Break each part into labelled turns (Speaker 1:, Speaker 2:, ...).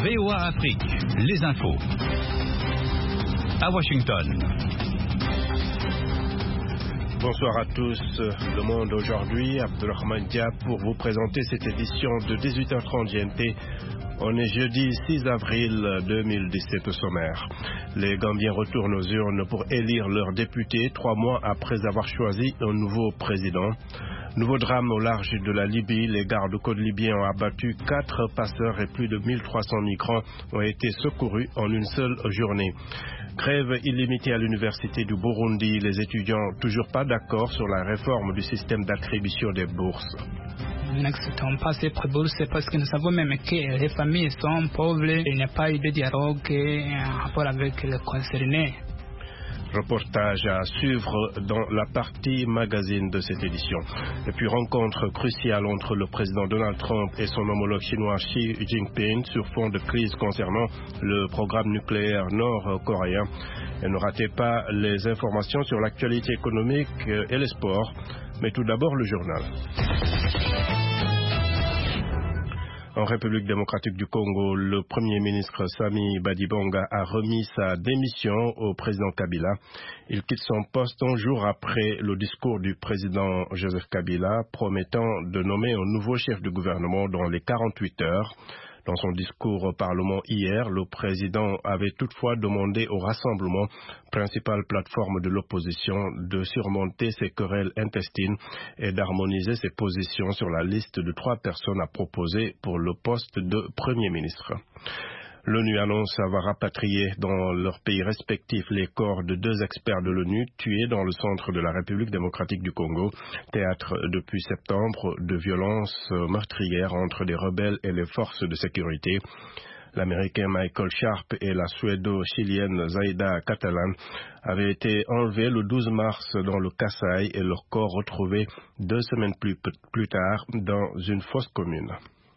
Speaker 1: VOA Afrique, les infos. À Washington.
Speaker 2: Bonsoir à tous. Le Monde aujourd'hui, Abdelrahman Diab pour vous présenter cette édition de 18h30 GMT. On est jeudi 6 avril 2017 au sommaire. Les Gambiens retournent aux urnes pour élire leurs députés 3 mois après avoir choisi un nouveau président. Nouveau drame au large de la Libye. Les gardes-côtes libyens ont abattu 4 passeurs et plus de 1300 migrants ont été secourus en une seule journée. Grève illimitée à l'université du Burundi. Les étudiants toujours pas d'accord sur la réforme du système d'attribution des bourses.
Speaker 3: Nous n'acceptons pas ces bourses parce que nous savons même que les familles sont pauvres. Il n'y a pas eu de dialogue en rapport avec les concernés.
Speaker 2: Reportage à suivre dans la partie magazine de cette édition. Et puis rencontre cruciale entre le président Donald Trump et son homologue chinois Xi Jinping sur fond de crise concernant le programme nucléaire nord-coréen. Et ne ratez pas les informations sur l'actualité économique et les sports. Mais tout d'abord le journal. En République démocratique du Congo, le Premier ministre Sami Badibanga a remis sa démission au président Kabila. Il quitte son poste un jour après le discours du président Joseph Kabila promettant de nommer un nouveau chef de gouvernement dans les 48 heures. Dans son discours au Parlement hier, le président avait toutefois demandé au Rassemblement, principale plateforme de l'opposition, de surmonter ses querelles intestines et d'harmoniser ses positions sur la liste de 3 personnes à proposer pour le poste de Premier ministre. L'ONU annonce avoir rapatrié dans leurs pays respectifs les corps de 2 experts de l'ONU tués dans le centre de la République démocratique du Congo, théâtre depuis septembre de violences meurtrières entre des rebelles et les forces de sécurité. L'Américain Michael Sharp et la Suédo-Chilienne Zaida Catalan avaient été enlevés le 12 mars dans le Kasaï et leurs corps retrouvés 2 semaines plus tard dans une fosse commune.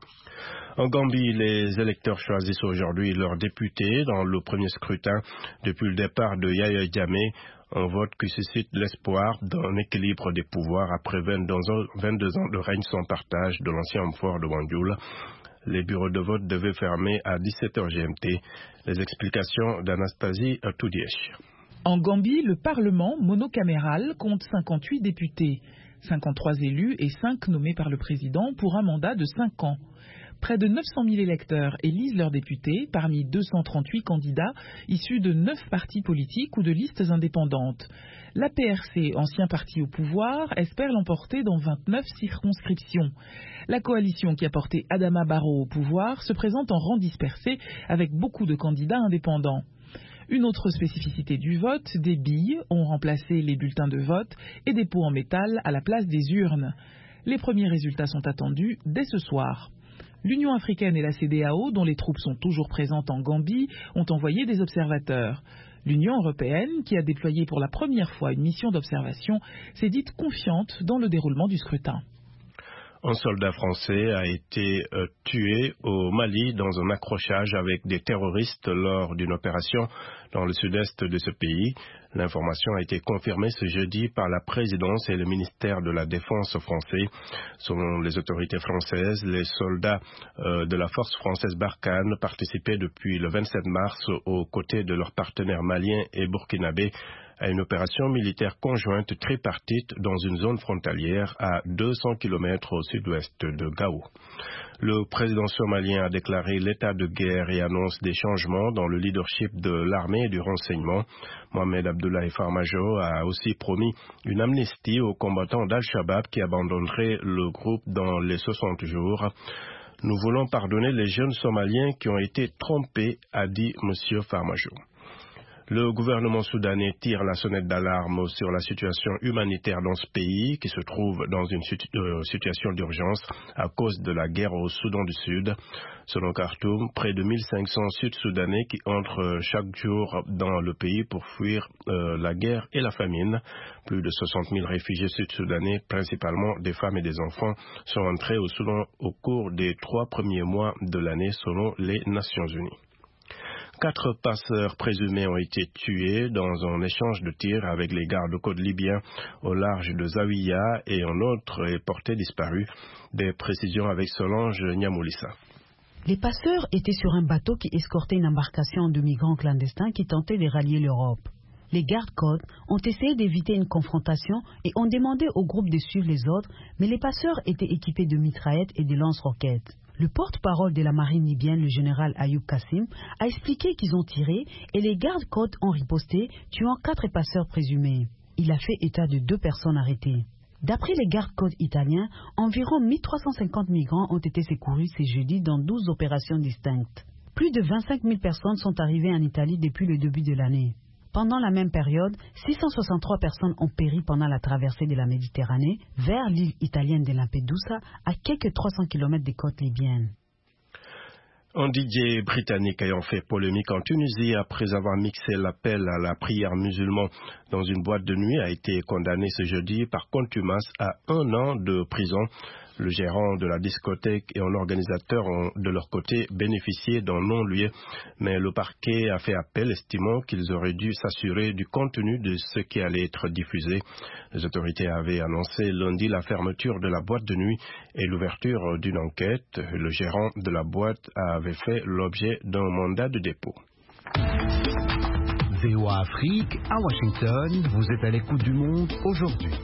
Speaker 2: En Gambie, les électeurs choisissent aujourd'hui leurs députés dans le premier scrutin depuis le départ de Yaya Jammeh, un vote qui suscite l'espoir d'un équilibre des pouvoirs après 22 ans de règne sans partage de l'ancien homme fort de Banjul. Les bureaux de vote devaient fermer à 17h GMT. Les explications d'Anastasie Toudièche.
Speaker 4: En Gambie, le Parlement monocaméral compte 58 députés, 53 élus et 5 nommés par le président pour un mandat de 5 ans. Près de 900 000 électeurs élisent leurs députés parmi 238 candidats issus de 9 partis politiques ou de listes indépendantes. La PRC, ancien parti au pouvoir, espère l'emporter dans 29 circonscriptions. La coalition qui a porté Adama Barrow au pouvoir se présente en rang dispersé avec beaucoup de candidats indépendants. Une autre spécificité du vote, des billes ont remplacé les bulletins de vote et des pots en métal à la place des urnes. Les premiers résultats sont attendus dès ce soir. L'Union africaine et la CEDEAO, dont les troupes sont toujours présentes en Gambie, ont envoyé des observateurs. L'Union européenne, qui a déployé pour la première fois une mission d'observation, s'est dite confiante dans le déroulement du scrutin.
Speaker 2: Un soldat français a été tué au Mali dans un accrochage avec des terroristes lors d'une opération dans le sud-est de ce pays. L'information a été confirmée ce jeudi par la présidence et le ministère de la Défense français. Selon les autorités françaises, les soldats de la force française Barkhane participaient depuis le 27 mars aux côtés de leurs partenaires maliens et burkinabés à une opération militaire conjointe tripartite dans une zone frontalière à 200 km au sud-ouest de Gao. Le président somalien a déclaré l'état de guerre et annonce des changements dans le leadership de l'armée et du renseignement. Mohamed Abdullahi Farmajo a aussi promis une amnistie aux combattants d'Al-Shabaab qui abandonneraient le groupe dans les 60 jours. Nous voulons pardonner les jeunes Somaliens qui ont été trompés, a dit M. Farmajo. Le gouvernement soudanais tire la sonnette d'alarme sur la situation humanitaire dans ce pays qui se trouve dans une situation d'urgence à cause de la guerre au Soudan du Sud. Selon Khartoum, près de 1500 Sud-Soudanais qui entrent chaque jour dans le pays pour fuir la guerre et la famine. Plus de 60 000 réfugiés sud-soudanais, principalement des femmes et des enfants, sont entrés au Soudan au cours des 3 premiers mois de l'année selon les Nations Unies. 4 passeurs présumés ont été tués dans un échange de tirs avec les gardes-côtes libyens au large de Zawiya et un autre est porté disparu. Des précisions avec Solange Niamoulissa.
Speaker 5: Les passeurs étaient sur un bateau qui escortait une embarcation de migrants clandestins qui tentaient de rallier l'Europe. Les gardes-côtes ont essayé d'éviter une confrontation et ont demandé au groupe de suivre les autres, mais les passeurs étaient équipés de mitraillettes et de lance-roquettes. Le porte-parole de la marine libyenne, le général Ayoub Kassim, a expliqué qu'ils ont tiré et les gardes-côtes ont riposté, tuant 4 passeurs présumés. Il a fait état de 2 personnes arrêtées. D'après les gardes-côtes italiens, environ 1350 migrants ont été secourus ce jeudi dans 12 opérations distinctes. Plus de 25 000 personnes sont arrivées en Italie depuis le début de l'année. Pendant la même période, 663 personnes ont péri pendant la traversée de la Méditerranée vers l'île italienne de Lampedusa, à quelques 300 km des côtes libyennes.
Speaker 2: Un DJ britannique ayant fait polémique en Tunisie après avoir mixé l'appel à la prière musulmane dans une boîte de nuit a été condamné ce jeudi par contumace à 1 an de prison. Le gérant de la discothèque et un organisateur ont de leur côté bénéficié d'un non-lieu, mais le parquet a fait appel estimant qu'ils auraient dû s'assurer du contenu de ce qui allait être diffusé. Les autorités avaient annoncé lundi la fermeture de la boîte de nuit et l'ouverture d'une enquête. Le gérant de la boîte avait fait l'objet d'un mandat de dépôt.
Speaker 6: VOA Afrique, à Washington, vous êtes à l'écoute du monde aujourd'hui.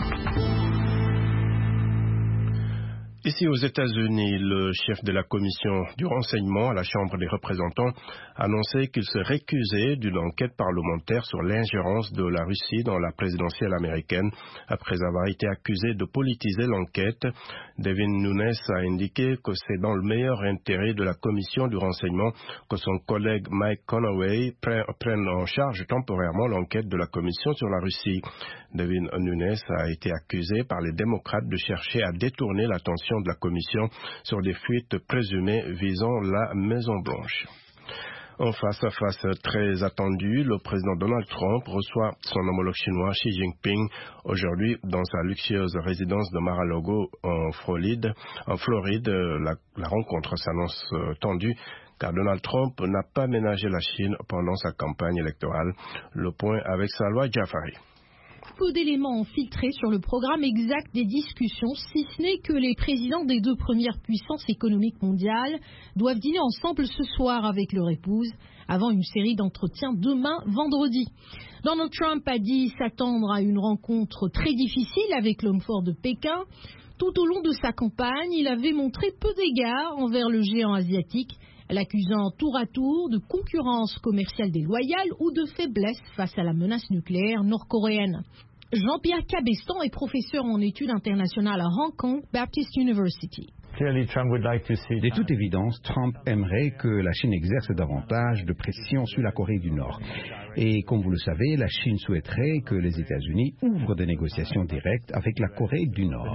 Speaker 2: Ici aux États-Unis, le chef de la commission du renseignement à la Chambre des représentants a annoncé qu'il se récusait d'une enquête parlementaire sur l'ingérence de la Russie dans la présidentielle américaine après avoir été accusé de politiser l'enquête. Devin Nunes a indiqué que c'est dans le meilleur intérêt de la commission du renseignement que son collègue Mike Conaway prenne en charge temporairement l'enquête de la commission sur la Russie. Devin Nunes a été accusé par les démocrates de chercher à détourner l'attention de la commission sur des fuites présumées visant la Maison-Blanche. En face-à-face très attendu, le président Donald Trump reçoit son homologue chinois Xi Jinping aujourd'hui dans sa luxueuse résidence de Mar-a-Lago en Floride. La rencontre s'annonce tendue car Donald Trump n'a pas ménagé la Chine pendant sa campagne électorale. Le point avec Salwa Jafari.
Speaker 7: Peu d'éléments ont filtré sur le programme exact des discussions, si ce n'est que les présidents des 2 premières puissances économiques mondiales doivent dîner ensemble ce soir avec leur épouse, avant une série d'entretiens demain, vendredi. Donald Trump a dit s'attendre à une rencontre très difficile avec l'homme fort de Pékin. Tout au long de sa campagne, il avait montré peu d'égards envers le géant asiatique, l'accusant tour à tour de concurrence commerciale déloyale ou de faiblesse face à la menace nucléaire nord-coréenne. Jean-Pierre Cabestan est professeur en études internationales à Hong Kong Baptist University.
Speaker 6: De toute évidence, Trump aimerait que la Chine exerce davantage de pression sur la Corée du Nord. Et comme vous le savez, la Chine souhaiterait que les États-Unis ouvrent des négociations directes avec la Corée du Nord.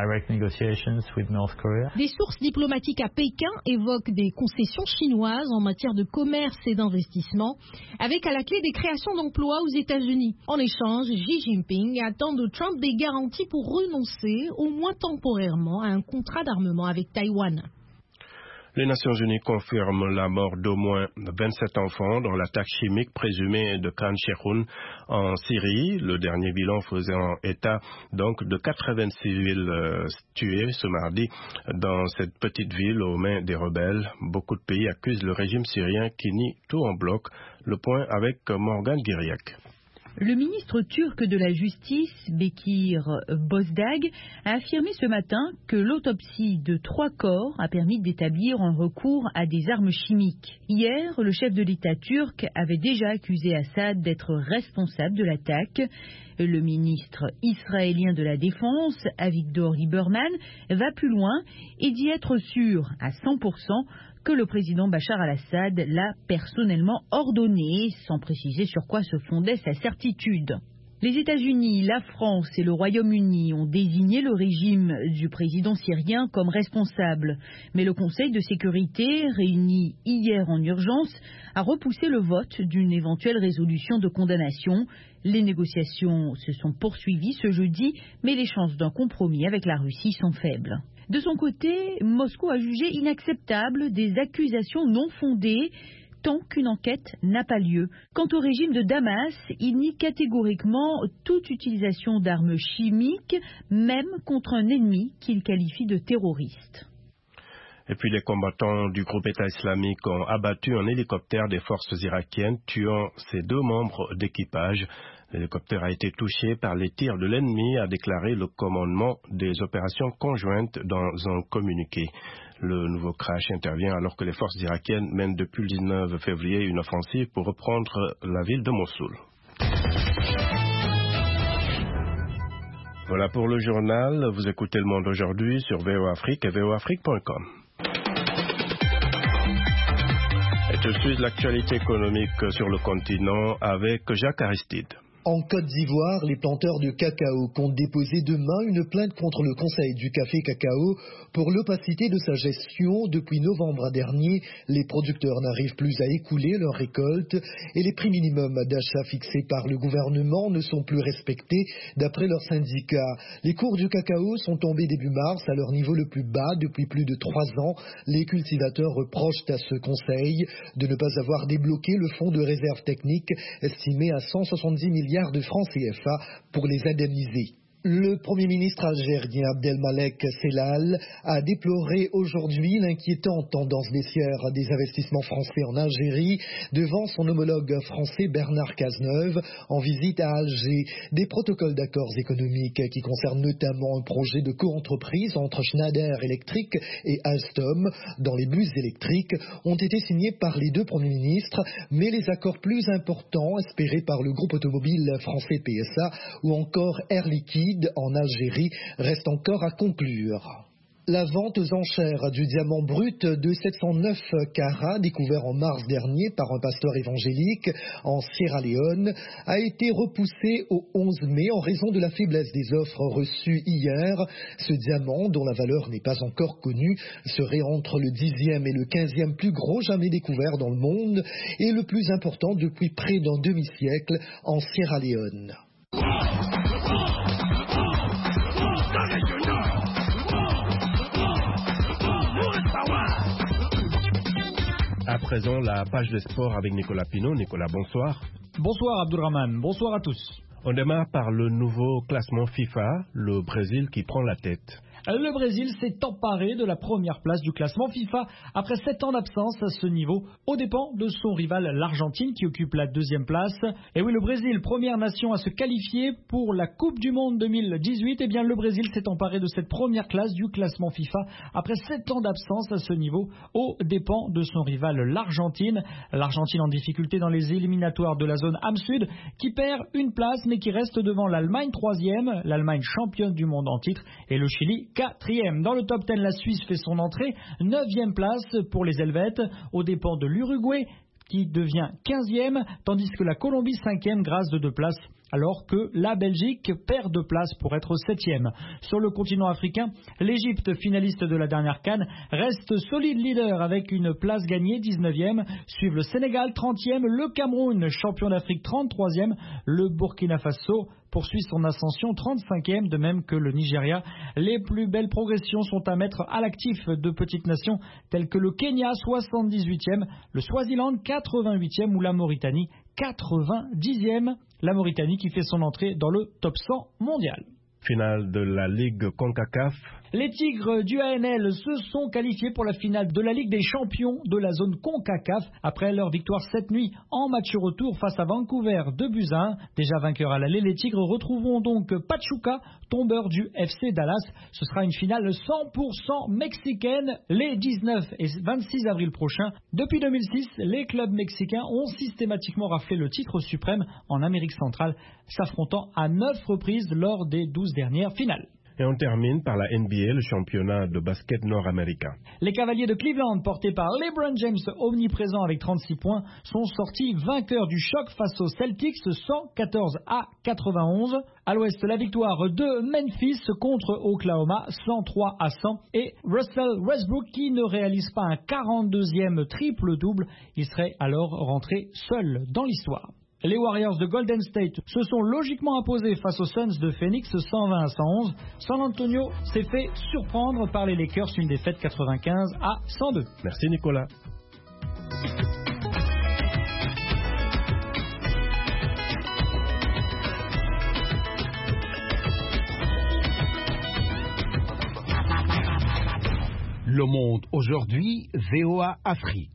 Speaker 7: Des sources diplomatiques à Pékin évoquent des concessions chinoises en matière de commerce et d'investissement, avec à la clé des créations d'emplois aux États-Unis. En échange, Xi Jinping attend de Trump des garanties pour renoncer, au moins temporairement, à un contrat d'armement avec Taïwan.
Speaker 2: Les Nations Unies confirment la mort d'au moins 27 enfants dans l'attaque chimique présumée de Khan Sheikhoun en Syrie. Le dernier bilan faisant état donc de 80 civils tués ce mardi dans cette petite ville aux mains des rebelles. Beaucoup de pays accusent le régime syrien qui nie tout en bloc. Le point avec Morgan Guiriac.
Speaker 4: Le ministre turc de la Justice, Bekir Bozdag, a affirmé ce matin que l'autopsie de 3 corps a permis d'établir un recours à des armes chimiques. Hier, le chef de l'État turc avait déjà accusé Assad d'être responsable de l'attaque. Le ministre israélien de la Défense, Avigdor Lieberman, va plus loin et dit être sûr à 100% que le président Bachar al-Assad l'a personnellement ordonné, sans préciser sur quoi se fondait sa certitude. Les États-Unis, la France et le Royaume-Uni ont désigné le régime du président syrien comme responsable. Mais le Conseil de sécurité, réuni hier en urgence, a repoussé le vote d'une éventuelle résolution de condamnation. Les négociations se sont poursuivies ce jeudi, mais les chances d'un compromis avec la Russie sont faibles. De son côté, Moscou a jugé inacceptable des accusations non fondées tant qu'une enquête n'a pas lieu. Quant au régime de Damas, il nie catégoriquement toute utilisation d'armes chimiques, même contre un ennemi qu'il qualifie de terroriste.
Speaker 2: Et puis les combattants du groupe État islamique ont abattu un hélicoptère des forces irakiennes, tuant ses 2 membres d'équipage. L'hélicoptère a été touché par les tirs de l'ennemi, a déclaré le commandement des opérations conjointes dans un communiqué. Le nouveau crash intervient alors que les forces irakiennes mènent depuis le 19 février une offensive pour reprendre la ville de Mossoul. Voilà pour le journal. Vous écoutez Le Monde aujourd'hui sur VOA Afrique et voafrique.com. Et tout de suite, l'actualité économique sur le continent avec Jacques Aristide.
Speaker 8: En Côte d'Ivoire, les planteurs de cacao comptent déposer demain une plainte contre le Conseil du café cacao pour l'opacité de sa gestion. Depuis novembre dernier, les producteurs n'arrivent plus à écouler leurs récoltes et les prix minimums d'achat fixés par le gouvernement ne sont plus respectés d'après leurs syndicats. Les cours du cacao sont tombés début mars à leur niveau le plus bas depuis plus de 3 ans. Les cultivateurs reprochent à ce Conseil de ne pas avoir débloqué le fonds de réserve technique estimé à 170 milliards de francs CFA pour les indemniser. Le Premier ministre algérien Abdelmalek Sellal a déploré aujourd'hui l'inquiétante tendance baissière des investissements français en Algérie devant son homologue français Bernard Cazeneuve en visite à Alger. Des protocoles d'accords économiques qui concernent notamment un projet de coentreprise entre Schneider Electric et Alstom dans les bus électriques ont été signés par les 2 premiers ministres, mais les accords plus importants espérés par le groupe automobile français PSA ou encore Air Liquide en Algérie reste encore à conclure. La vente aux enchères du diamant brut de 709 carats découvert en mars dernier par un pasteur évangélique en Sierra Leone a été repoussé au 11 mai en raison de la faiblesse des offres reçues hier. Ce diamant, dont la valeur n'est pas encore connue, serait entre le 10e et le 15e plus gros jamais découvert dans le monde et le plus important depuis près d'un demi-siècle en Sierra Leone.
Speaker 2: À présent, la page de sport avec Nicolas Pinault. Nicolas, bonsoir.
Speaker 9: Bonsoir Abdulrahman, bonsoir à tous.
Speaker 2: On démarre par le nouveau classement FIFA, le Brésil qui prend la tête.
Speaker 9: Le Brésil s'est emparé de la première place du classement FIFA après 7 ans d'absence à ce niveau, aux dépens de son rival l'Argentine qui occupe la 2e place. Et oui, le Brésil, première nation à se qualifier pour la Coupe du Monde 2018, eh bien le Brésil s'est emparé de cette première classe du classement FIFA après 7 ans d'absence à ce niveau, aux dépens de son rival l'Argentine. L'Argentine en difficulté dans les éliminatoires de la zone Am Sud qui perd une place mais qui reste devant l'Allemagne 3e, l'Allemagne championne du monde en titre et le Chili 4e. Dans le top 10, la Suisse fait son entrée, 9e place pour les Helvètes, aux dépens de l'Uruguay qui devient 15e, tandis que la Colombie 5e grâce de 2 places, alors que la Belgique perd 2 places pour être 7e. Sur le continent africain, l'Égypte, finaliste de la dernière CAN, reste solide leader avec une place gagnée, 19e. Suivent le Sénégal, 30e, le Cameroun, champion d'Afrique, 33e, le Burkina Faso poursuit son ascension, 35e, de même que le Nigeria. Les plus belles progressions sont à mettre à l'actif de petites nations telles que le Kenya, 78e, le Swaziland, 88e ou la Mauritanie, 90e. La Mauritanie qui fait son entrée dans le top 100 mondial.
Speaker 2: Finale de la Ligue CONCACAF.
Speaker 9: Les Tigres du ANL se sont qualifiés pour la finale de la Ligue des champions de la zone CONCACAF après leur victoire cette nuit en match retour face à Vancouver 2-1. Déjà vainqueurs à l'aller, les Tigres retrouveront donc Pachuca, tombeur du FC Dallas. Ce sera une finale 100% mexicaine les 19 et 26 avril prochains. Depuis 2006, les clubs mexicains ont systématiquement raflé le titre suprême en Amérique centrale, s'affrontant à 9 reprises lors des 12 dernières finales.
Speaker 2: Et on termine par la NBA, le championnat de basket nord-américain.
Speaker 9: Les Cavaliers de Cleveland, portés par LeBron James, omniprésent avec 36 points, sont sortis vainqueurs du choc face aux Celtics 114-91. À l'ouest, la victoire de Memphis contre Oklahoma 103-100. Et Russell Westbrook qui ne réalise pas un 42e triple-double. Il serait alors rentré seul dans l'histoire. Les Warriors de Golden State se sont logiquement imposés face aux Suns de Phoenix 120-111. San Antonio s'est fait surprendre par les Lakers, une défaite 95-102.
Speaker 2: Merci Nicolas.
Speaker 6: Le Monde aujourd'hui, VOA Afrique.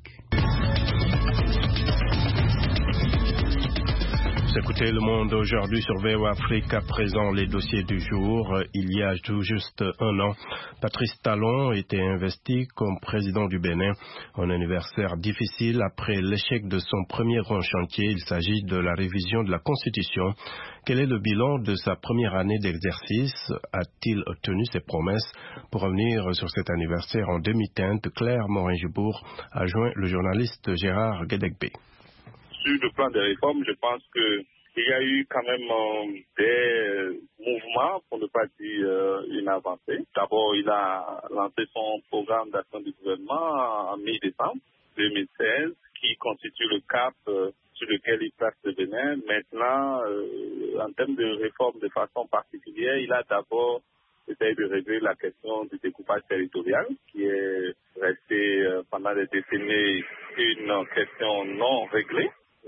Speaker 2: Vous écoutez Le Monde aujourd'hui sur VOA Afrique. À présent, les dossiers du jour. Il y a tout juste un an, Patrice Talon était investi comme président du Bénin. Un anniversaire difficile après l'échec de son premier grand chantier. Il s'agit de la révision de la Constitution. Quel est le bilan de sa première année d'exercice? A-t-il tenu ses promesses? Pour revenir sur cet anniversaire en demi-teinte, Claire Morin-Jubour a joint le journaliste Gérard Guédegbe.
Speaker 10: Sur le plan des réformes, je pense qu'il y a eu quand même des mouvements, pour ne pas dire une avancée. D'abord, il a lancé son programme d'action du gouvernement en mi-décembre 2016, qui constitue le cap sur lequel il place le Bénin. Maintenant, en termes de réforme de façon particulière, il a d'abord essayé de régler la question du découpage territorial, qui est restée pendant des décennies une question non réglée.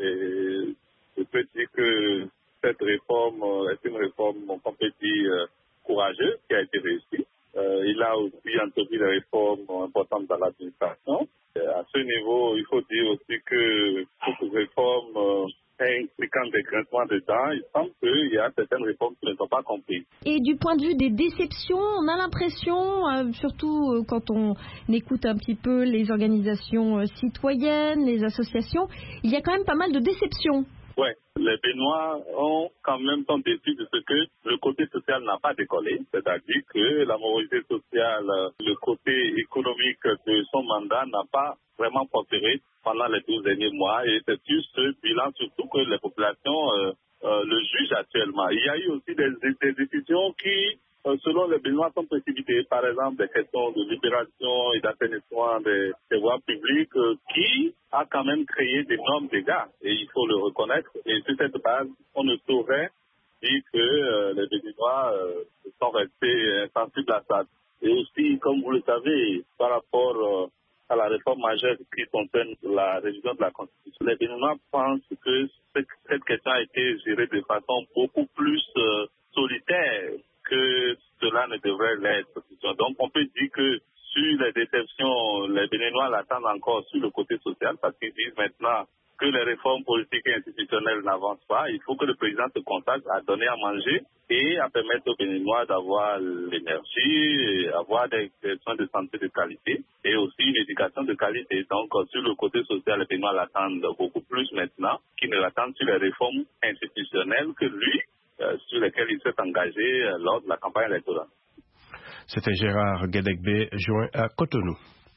Speaker 10: Et je peux dire que cette réforme est une réforme qu'on peut dire courageuse, qui a été réussie. Il a aussi entrepris des réformes importantes dans l'administration. À ce niveau, il faut dire aussi que cette réforme impliquant des grincements de dents, il semble qu'il y a certaines réformes qui ne sont pas comprises.
Speaker 7: Et du point de vue des déceptions, on a l'impression, surtout quand on écoute un petit peu les organisations citoyennes, les associations, il y a quand même pas mal de déceptions.
Speaker 10: Oui, les Béninois sont déçus de ce que le côté social n'a pas décollé, c'est-à-dire que la moralité sociale, le côté économique de son mandat n'a pas vraiment prospéré pendant les 12 derniers mois, et c'est sur ce bilan surtout que les populations le jugent actuellement. Il y a eu aussi des décisions qui, selon les Béninois, sont précipitées. Par exemple, des questions de libération et d'assainissement des voies publiques qui a quand même créé d'énormes dégâts, et il faut le reconnaître. Et sur cette base, on ne saurait dire que les Béninois sont restés sensibles à ça. Et aussi, comme vous le savez, par rapport à la réforme majeure qui concerne la révision de la Constitution, les Béninois pensent que cette question a été gérée de façon beaucoup plus solitaire que cela ne devrait l'être. Donc on peut dire que sur les déceptions, les Béninois l'attendent encore sur le côté social, parce qu'ils disent maintenant que les réformes politiques et institutionnelles n'avancent pas. Il faut que le président se consacre à donner à manger et à permettre aux Béninois d'avoir l'énergie, avoir des soins de santé de qualité et aussi une éducation de qualité. Donc sur le côté social, les Béninois l'attendent beaucoup plus maintenant qu'ils ne l'attendent sur les réformes institutionnelles que lui, sur lesquelles il s'est engagé lors de la campagne électorale.
Speaker 2: C'était Gérard Guédegbe, joint à Cotonou.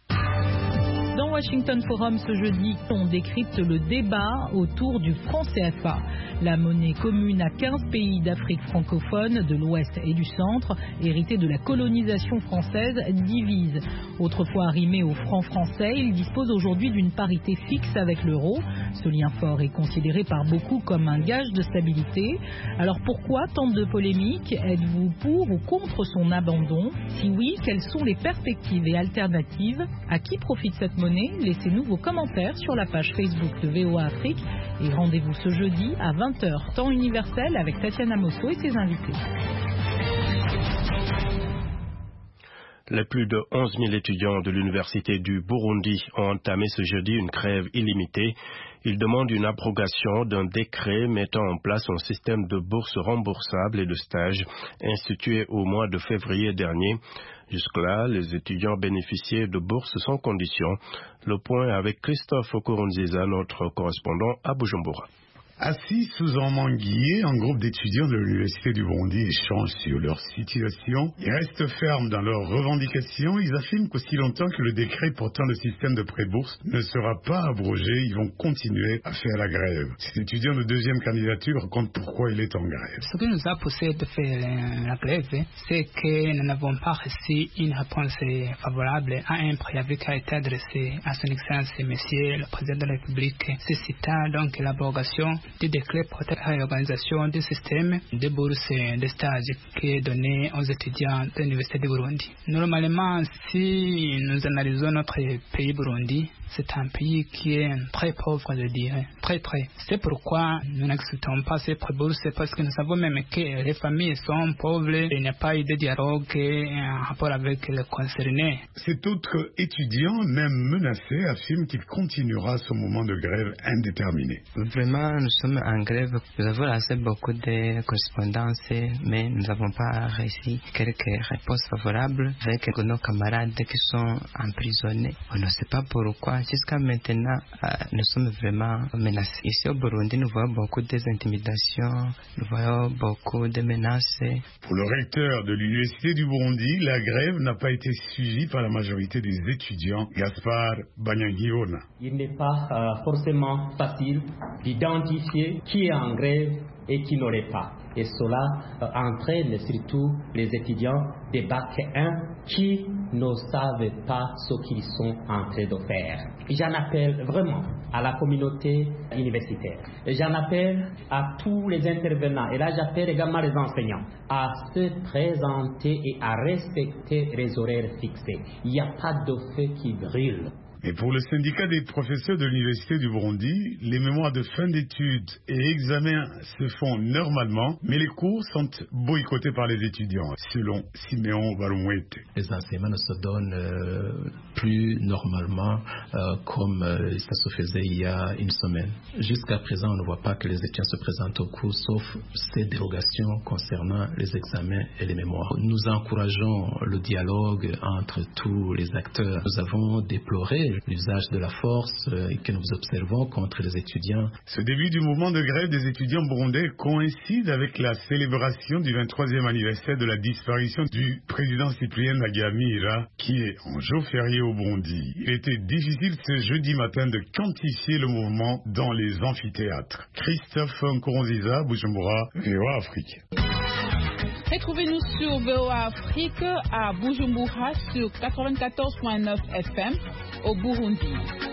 Speaker 4: Dans Washington Forum ce jeudi, on décrypte le débat autour du franc CFA. La monnaie commune à 15 pays d'Afrique francophone, de l'Ouest et du Centre, héritée de la colonisation française, divise. Autrefois arrimé au franc français, il dispose aujourd'hui d'une parité fixe avec l'euro. Ce lien fort est considéré par beaucoup comme un gage de stabilité. Alors pourquoi tant de polémiques? Êtes-vous pour ou contre son abandon? Si oui, quelles sont les perspectives et alternatives? À qui profite cette monnaie? Laissez-nous vos commentaires sur la page Facebook de VOA Afrique et rendez-vous ce jeudi à 20h, temps universel, avec Tatiana Mosso et ses invités.
Speaker 2: Les plus de 11 000 étudiants de l'Université du Burundi ont entamé ce jeudi une grève illimitée. Ils demandent une abrogation d'un décret mettant en place un système de bourses remboursables et de stages institué au mois de février dernier. Jusque-là, les étudiants bénéficiaient de bourses sans condition. Le point avec Christophe Okoronziza, notre correspondant à Bujumbura.
Speaker 11: Assis sous un manguier, un groupe d'étudiants de l'Université du Burundi échange sur leur situation. Ils restent fermes dans leurs revendications. Ils affirment qu'aussi longtemps que le décret portant le système de pré-bourse ne sera pas abrogé, ils vont continuer à faire la grève. Cet étudiant de deuxième candidature raconte pourquoi il est en grève.
Speaker 3: Ce qui nous a poussé de faire la grève, c'est que nous n'avons pas reçu une réponse favorable à un préavis qui a été adressé à son Excellence Monsieur le Président de la République, suscitant donc l'abrogation du décret portant la réorganisation du système de bourses de stage qui est donné aux étudiants de l'Université du Burundi. Normalement, si nous analysons notre pays Burundi, C'est un pays qui est très pauvre, je dirais. Très. C'est pourquoi nous n'acceptons pas ces bourses, parce que nous savons même que les familles sont pauvres et il n'y a pas eu de dialogue en rapport avec les concernés.
Speaker 11: Cet autre étudiant, même menacé, affirme qu'il continuera son moment de grève indéterminé.
Speaker 12: Vraiment, nous sommes en grève. Nous avons lancé beaucoup de correspondances, mais nous n'avons pas réussi quelques réponses favorables avec nos camarades qui sont emprisonnés. On ne sait pas pourquoi. Jusqu'à maintenant, nous sommes vraiment menacés. Ici au Burundi, nous voyons beaucoup d'intimidations, nous voyons beaucoup de menaces.
Speaker 11: Pour le recteur de l'Université du Burundi, la grève n'a pas été suivie par la majorité des étudiants, Gaspard Banyangiona.
Speaker 13: Il n'est pas forcément facile d'identifier qui est en grève et qui n'aurait pas. Et cela entraîne surtout les étudiants des bac 1 qui ne savent pas ce qu'ils sont en train de faire. J'en appelle vraiment à la communauté universitaire. J'en appelle à tous les intervenants. Et là, j'appelle également les enseignants à se présenter et à respecter les horaires fixés. Il n'y a pas de feu qui brûle.
Speaker 11: Et pour le syndicat des professeurs de l'Université du Burundi, les mémoires de fin d'études et examens se font normalement, mais les cours sont boycottés par les étudiants, selon Siméon Barumwete.
Speaker 14: Les enseignements ne se donnent plus normalement comme ça se faisait il y a une semaine. Jusqu'à présent, on ne voit pas que les étudiants se présentent au cours, sauf ces dérogations concernant les examens et les mémoires. Nous encourageons le dialogue entre tous les acteurs. Nous avons déploré l'usage de la force que nous observons contre les étudiants.
Speaker 11: Ce début du mouvement de grève des étudiants burundais coïncide avec la célébration du 23e anniversaire de la disparition du président Cyprien Ntaryamira, qui est en jour férié au Burundi. Il était difficile ce jeudi matin de quantifier le mouvement dans les amphithéâtres. Christophe Nkurunziza, Bujumbura, VOA Afrique.
Speaker 4: Retrouvez-nous sur VOA Afrique à Bujumbura sur 94.9 FM au Burundi.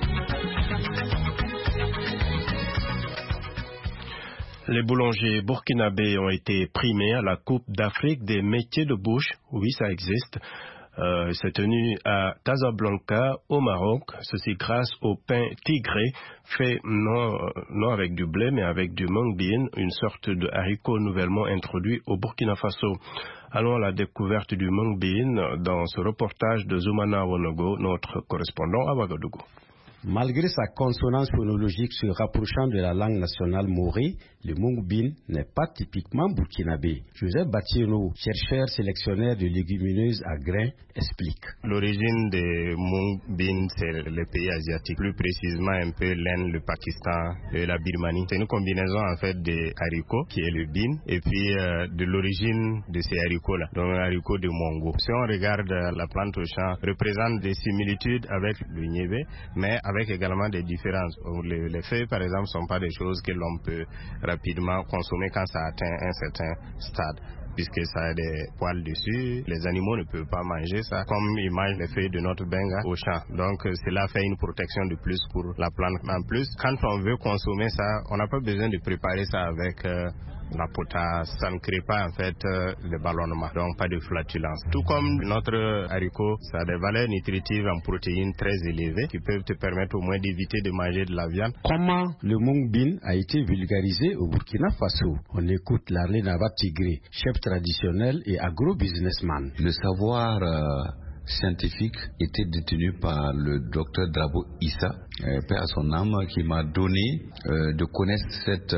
Speaker 2: Les boulangers burkinabés ont été primés à la Coupe d'Afrique des métiers de bouche. Oui, ça existe. C'est tenu à Casablanca, au Maroc. Ceci grâce au pain tigré, fait non avec du blé, mais avec du mung bean, une sorte de haricot nouvellement introduit au Burkina Faso. Allons à la découverte du mung bean dans ce reportage de Zoumana Wonogo, notre correspondant à Ouagadougou.
Speaker 15: Malgré sa consonance phonologique se rapprochant de la langue nationale morée, le mung bean n'est pas typiquement burkinabé. Joseph Batino, chercheur sélectionneur de légumineuses à grains, explique.
Speaker 16: L'origine des mung bean, c'est les pays asiatiques, plus précisément un peu l'Inde, le Pakistan et la Birmanie. C'est une combinaison en fait des haricots, qui est le bean, et puis de l'origine de ces haricots-là, donc un haricot de Mongo. Si on regarde la plante au champ, représente des similitudes avec le niébé, mais avec également des différences. Les feuilles, par exemple, ne sont pas des choses que l'on peut rapidement consommer quand ça atteint un certain stade, puisque ça a des poils dessus. Les animaux ne peuvent pas manger ça, comme ils mangent les feuilles de notre benga au champ. Donc cela fait une protection de plus pour la plante. En plus, quand on veut consommer ça, on n'a pas besoin de préparer ça avec la potasse. Ça ne crée pas en fait le ballonnement, donc pas de flatulence. Tout comme notre haricot, ça a des valeurs nutritives en protéines très élevées qui peuvent te permettre au moins d'éviter de manger de la viande.
Speaker 15: Comment le mung bean a été vulgarisé au Burkina Faso? On écoute Larlé Nava Tigré, chef traditionnel et agro-businessman.
Speaker 17: Le savoir scientifique était détenu par le docteur Drabo Issa, paix à son âme, qui m'a donné de connaître cette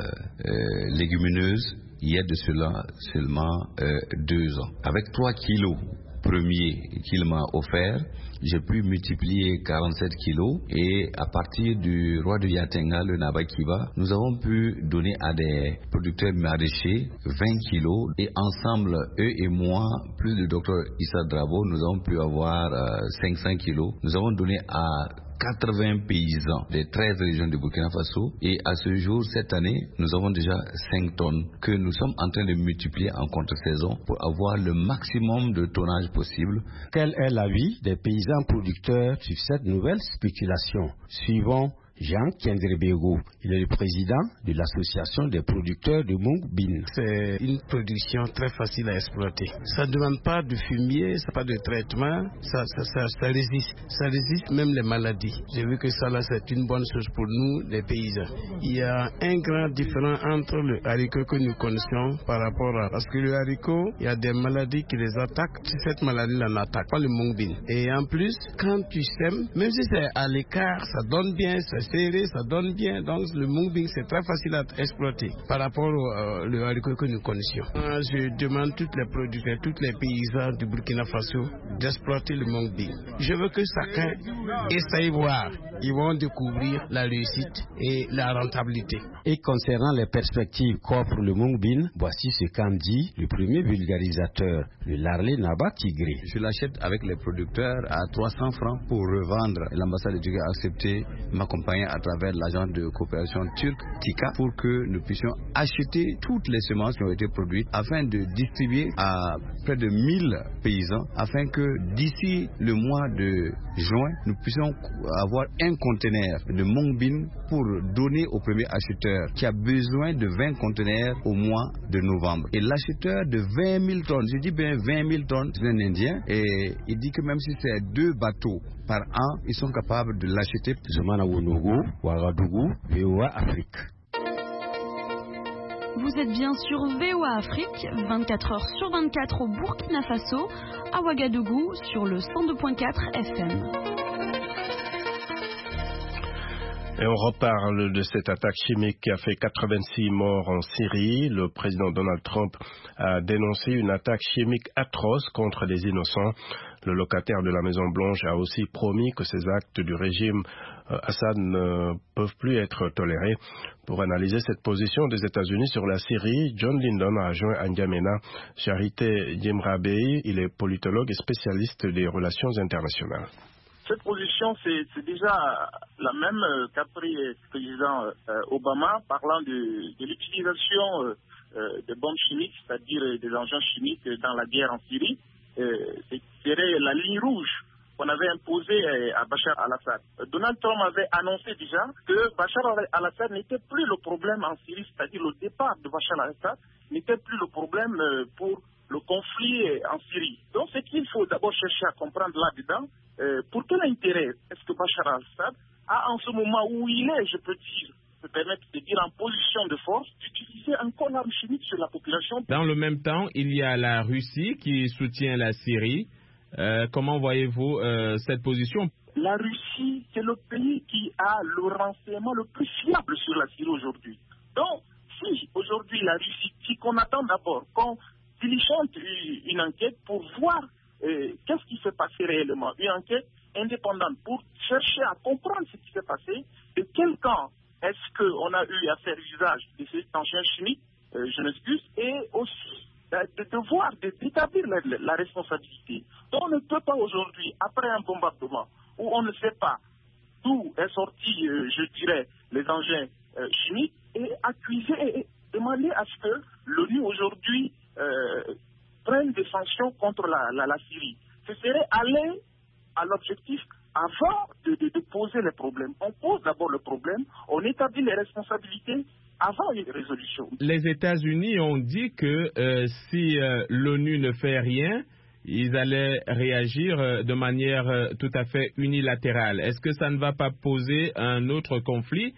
Speaker 17: légumineuse il y a de cela seulement 2 ans. Avec 3 kilos premiers qu'il m'a offert, j'ai pu multiplier 47 kilos et à partir du roi de Yatenga, le Nabakiba, nous avons pu donner à des producteurs maraîchers 20 kilos et ensemble, eux et moi, plus le docteur Issa Drabo, nous avons pu avoir 500 kilos. Nous avons donné à 80 paysans des 13 régions de Burkina Faso et à ce jour, cette année, nous avons déjà 5 tonnes que nous sommes en train de multiplier en contre-saison pour avoir le maximum de tonnage possible.
Speaker 15: Quel est l'avis des paysans producteurs sur cette nouvelle spéculation? Suivons Jean Kendrebego, il est le président de l'association des producteurs de Mung Bin.
Speaker 18: C'est une production très facile à exploiter. Ça ne demande pas de fumier, ça pas de traitement, ça résiste même les maladies. J'ai vu que ça là c'est une bonne chose pour nous les paysans. Il y a un grand différent entre le haricot que nous connaissons par rapport à... Parce que le haricot, il y a des maladies qui les attaquent. Cette maladie-là n'attaque pas le Mung Bin. Et en plus, quand tu sèmes, même si c'est à l'écart, ça donne bien, c'est serré, ça donne bien. Donc le Mung Bin, c'est très facile à exploiter par rapport au haricot que nous connaissions. Je demande toutes les producteurs, tous les paysans du Burkina Faso d'exploiter le Mung Bin. Je veux que chacun essaye voir. Ils vont découvrir la réussite et la rentabilité.
Speaker 15: Et concernant les perspectives qu'offre le Mung Bin, voici ce qu'en dit le premier vulgarisateur, le Larlé Naba Tigré.
Speaker 17: Je l'achète avec les producteurs à 300 francs pour revendre. L'ambassade du Tchad a accepté m'accompagner à travers l'agence de coopération turque TICA pour que nous puissions acheter toutes les semences qui ont été produites afin de distribuer à près de 1000 paysans afin que d'ici le mois de juin, nous puissions avoir un conteneur de Mung Bin pour donner au premier acheteur qui a besoin de 20 conteneurs au mois de novembre. Et l'acheteur de 20 000 tonnes, je dis bien 20 000 tonnes, c'est un Indien, et il dit que même si c'est 2 bateaux par an, ils sont capables de l'acheter.
Speaker 15: Zomana Wonogo, Ouagadougou, VOA Afrique.
Speaker 19: Vous êtes bien sur VOA Afrique, 24 heures sur 24 au Burkina Faso, à Ouagadougou, sur le 102.4 FM.
Speaker 2: Et on reparle de cette attaque chimique qui a fait 86 morts en Syrie. Le président Donald Trump a dénoncé une attaque chimique atroce contre des innocents. Le locataire de la Maison-Blanche a aussi promis que ces actes du régime Assad ne peuvent plus être tolérés. Pour analyser cette position des États-Unis sur la Syrie, John Lindon a rejoint N'Djamena Charité Djemrabey. Il est politologue et spécialiste des relations internationales.
Speaker 20: Cette position, c'est déjà la même qu'a pris le président Obama, parlant de l'utilisation de bombes chimiques, c'est-à-dire des engins chimiques dans la guerre en Syrie. C'était la ligne rouge qu'on avait imposée à Bachar al-Assad. Donald Trump avait annoncé déjà que Bachar al-Assad n'était plus le problème en Syrie, c'est-à-dire le départ de Bachar al-Assad n'était plus le problème pour le conflit en Syrie. Donc, ce qu'il faut d'abord chercher à comprendre là-dedans, pour quel intérêt est-ce que Bachar al-Assad a en ce moment où il est, je peux dire, se permettre de dire en position de force, d'utiliser encore l'arme chimique sur la population.
Speaker 21: Dans le même temps, il y a la Russie qui soutient la Syrie. Comment voyez-vous cette position?
Speaker 20: La Russie, c'est le pays qui a le renseignement le plus fiable sur la Syrie aujourd'hui. Donc, si aujourd'hui la Russie, si qu'on attend d'abord, qu'on diligente une enquête pour voir qu'est-ce qui s'est passé réellement, une enquête indépendante pour chercher à comprendre ce qui s'est passé, de quel camp est-ce qu'on a eu à faire usage de ces engins chimiques, je m'excuse, et aussi de voir, d'établir la responsabilité. Donc on ne peut pas aujourd'hui, après un bombardement, où on ne sait pas d'où est sorti, je dirais, les engins chimiques, et accuser et demander à ce que l'ONU aujourd'hui prenne des sanctions contre la Syrie. Ce serait aller à l'objectif avant de poser les problèmes. On pose d'abord le problème, on établit les responsabilités avant une résolution.
Speaker 21: Les États-Unis ont dit que si l'ONU ne fait rien, ils allaient réagir de manière tout à fait unilatérale. Est-ce que ça ne va pas poser un autre conflit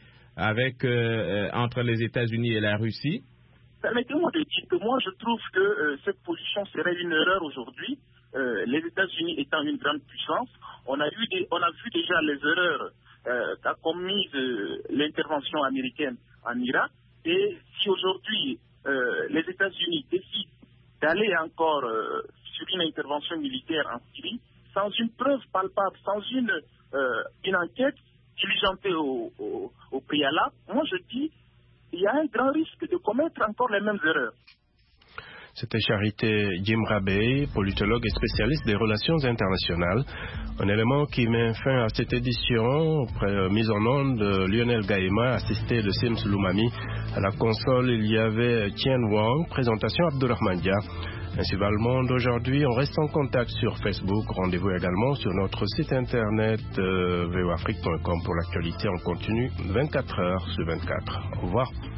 Speaker 21: entre les États-Unis et la Russie?
Speaker 20: Permettez-moi de dire que moi je trouve que cette position serait une erreur aujourd'hui. Les États-Unis étant une grande puissance, on a vu déjà les erreurs qu'a commises l'intervention américaine en Irak. Et si aujourd'hui les États-Unis décident d'aller encore sur une intervention militaire en Syrie, sans une preuve palpable, sans une enquête diligentée au préalable, moi je dis il y a un grand risque de commettre encore les mêmes erreurs.
Speaker 2: C'était Charité Djemrabey, politologue et spécialiste des relations internationales. Un élément qui met fin à cette édition, mise en onde de Lionel Gaïma, assisté de Sims Loumami. À la console, il y avait Tien Wang, présentation Abdourahmane Dia. Ainsi va le monde aujourd'hui. On reste en contact sur Facebook. Rendez-vous également sur notre site internet voafrique.com pour l'actualité en continu 24 heures sur 24. Au revoir.